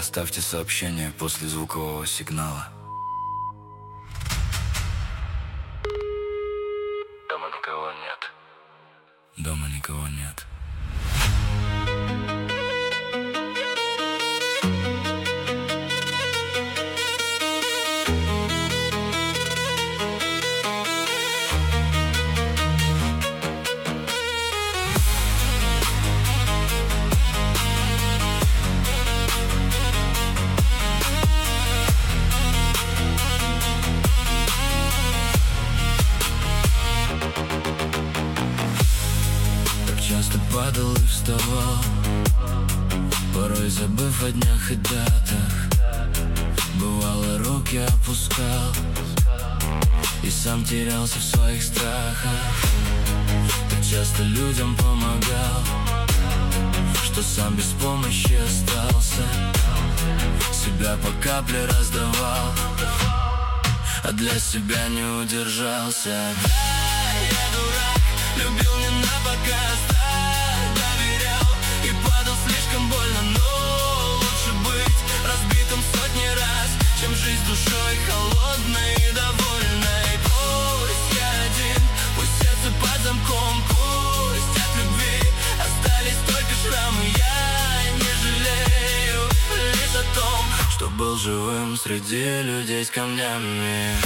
Оставьте сообщение после звукового сигнала. Дома никого нет. Дома никого нет. Часто падал и вставал, порой забыв о днях и датах. Бывало, руки опускал и сам терялся в своих страхах. Так часто людям помогал, что сам без помощи остался. Себя по капле раздавал, а для себя не удержался. Да, я дурак, любил не напоказ, доверял и падал слишком больно. Но лучше быть разбитым сотни раз, чем жить с душой холодной и довольной. Пусть я один, пусть сердце под замком, пусть от любви остались только шрамы. Я не жалею лишь о том, что был живым среди людей с камнями.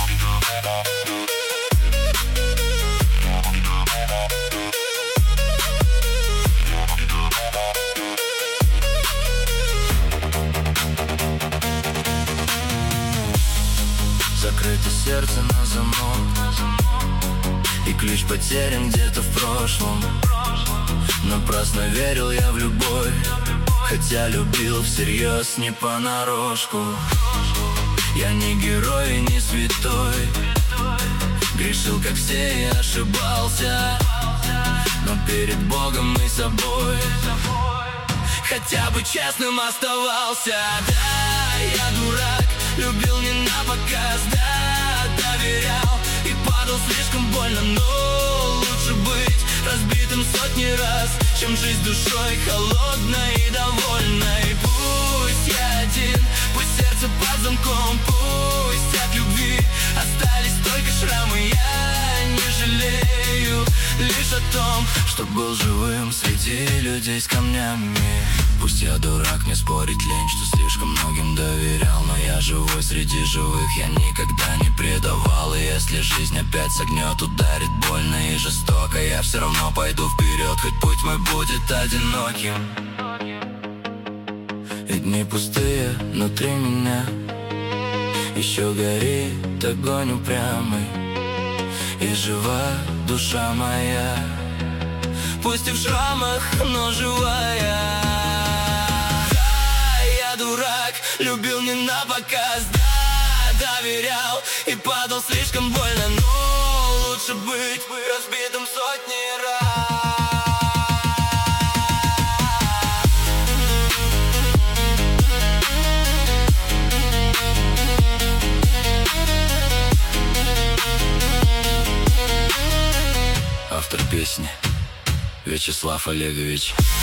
Закрыто сердце на замок, и ключ потерян где-то в прошлом. Напрасно верил я в любовь, хотя любил всерьез, не понарошку. Я не герой и не святой, грешил как все и ошибался, но перед Богом и собой хотя бы честным оставался. Да, я дурак, любил не напоказ, да, доверял и падал слишком больно. Но лучше быть разбитым сотни раз, чем жить душой холодной и довольной. Пусть я один, пусть сердце под замком, пусть от любви остались только шрамы. Я не жалею лишь о том, что был живым среди людей с камнями. Пусть я дурак, не спорить лень, что слишком многим доверял, но я живой среди живых, я никогда не предавал. И если жизнь опять согнет, ударит больно и жестоко, я все равно пойду вперед, хоть путь мой будет одиноким. И дни пустые внутри меня, еще горит огонь упрямый, и жива душа моя, пусть и в шрамах, но живая. Дурак, любил не напоказ, да, доверял и падал слишком больно. Но лучше быть разбитым сотни раз. Автор песни Вячеслав Олегович.